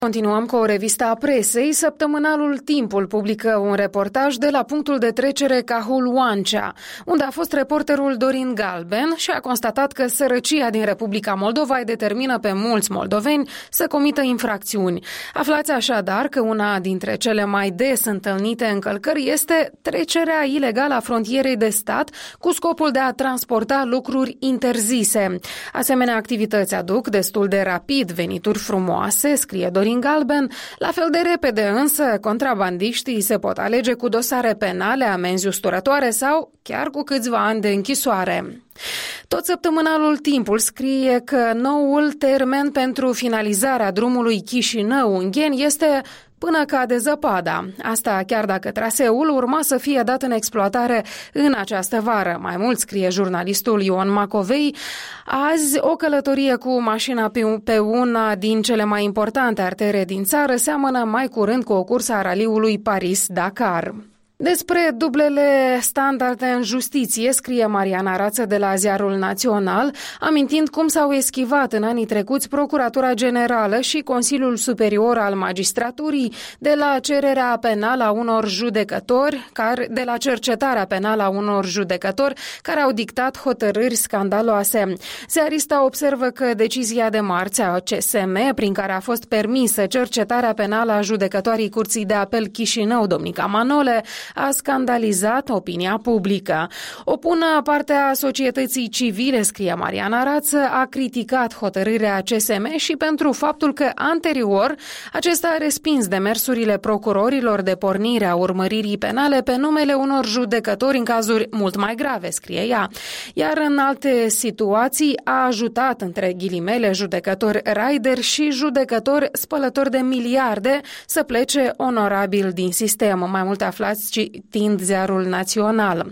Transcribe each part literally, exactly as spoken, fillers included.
Continuăm cu o revistă a presei. Săptămânalul Timpul publică un reportaj de la punctul de trecere Cahul Oancea, unde a fost reporterul Dorin Galben și a constatat că sărăcia din Republica Moldova îi determină pe mulți moldoveni să comită infracțiuni. Aflați așadar că una dintre cele mai des întâlnite încălcări este trecerea ilegală a frontierei de stat cu scopul de a transporta lucruri interzise. Asemenea activități aduc destul de rapid venituri frumoase, scrie Dorin Galben. La fel de repede însă, contrabandiștii se pot alege cu dosare penale, amenzi usturătoare sau chiar cu câțiva ani de închisoare. Tot săptămânalul Timpul scrie că noul termen pentru finalizarea drumului Chișinău-Ungheni este până cade zăpada. Asta chiar dacă traseul urma să fie dat în exploatare în această vară. Mai mult, scrie jurnalistul Ion Macovei, azi o călătorie cu mașina pe una din cele mai importante artere din țară seamănă mai curând cu o cursă a raliului Paris-Dakar. Despre dublele standarde în justiție scrie Mariana Rață de la Ziarul Național, amintind cum s-au eschivat în anii trecuți Procuratura Generală și Consiliul Superior al Magistraturii de la cererea penală a unor judecători, care, de la cercetarea penală a unor judecători care au dictat hotărâri scandaloase. Ziarista observă că decizia de marți a C S M, prin care a fost permisă cercetarea penală a judecătoarei Curții de Apel Chișinău, Domnica Manole, a scandalizat opinia publică. O bună parte a societății civile, scrie Mariana Rață, a criticat hotărârea C S M și pentru faptul că anterior acesta a respins demersurile procurorilor de pornire a urmăririi penale pe numele unor judecători în cazuri mult mai grave, scrie ea. Iar în alte situații a ajutat, între ghilimele, judecători raider și judecători spălători de miliarde să plece onorabil din sistem. Mai multe aflați citind Ziarul Național.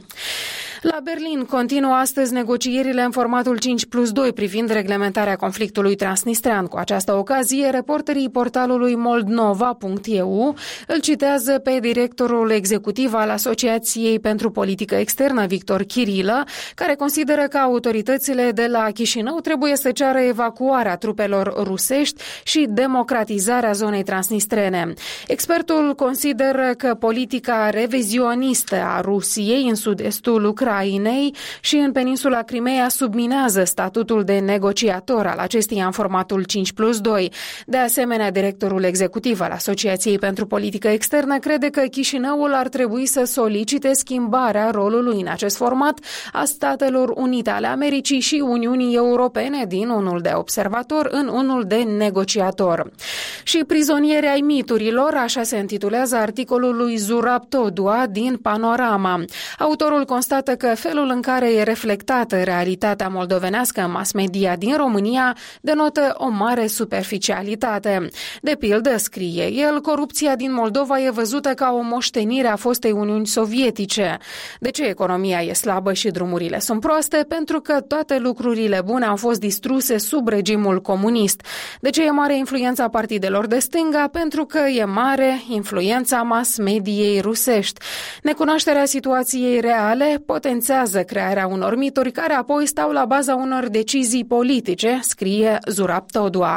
La Berlin continuă astăzi negocierile în formatul cinci plus doi privind reglementarea conflictului transnistrean. Cu această ocazie, reporterii portalului moldnova punct e u îl citează pe directorul executiv al Asociației pentru Politică Externă, Victor Chirilă, care consideră că autoritățile de la Chișinău trebuie să ceară evacuarea trupelor rusești și democratizarea zonei transnistrene. Expertul consideră că politica revizionistă a Rusiei în sud-estul Ucrainei Ucrainei și în peninsula Crimeea subminează statutul de negociator al acesteia în formatul cinci plus doi. De asemenea, directorul executiv al Asociației pentru Politică Externă crede că Chișinăul ar trebui să solicite schimbarea rolului în acest format a Statelor Unite ale Americii și Uniunii Europene din unul de observator în unul de negociator. Și prizonieri ai miturilor, așa se intitulează articolul lui Zurab Todua din Panorama. Autorul constată că felul în care e reflectată realitatea moldovenească în mass media din România denotă o mare superficialitate. De pildă, scrie el, corupția din Moldova e văzută ca o moștenire a fostei Uniuni Sovietice. De ce economia e slabă și drumurile sunt proaste? Pentru că toate lucrurile bune au fost distruse sub regimul comunist. De ce e mare influența partidelor de stânga? Pentru că e mare influența mass mediei rusești. Necunoașterea situației reale potențează crearea unor mituri care apoi stau la baza unor decizii politice, scrie Zurab Todua.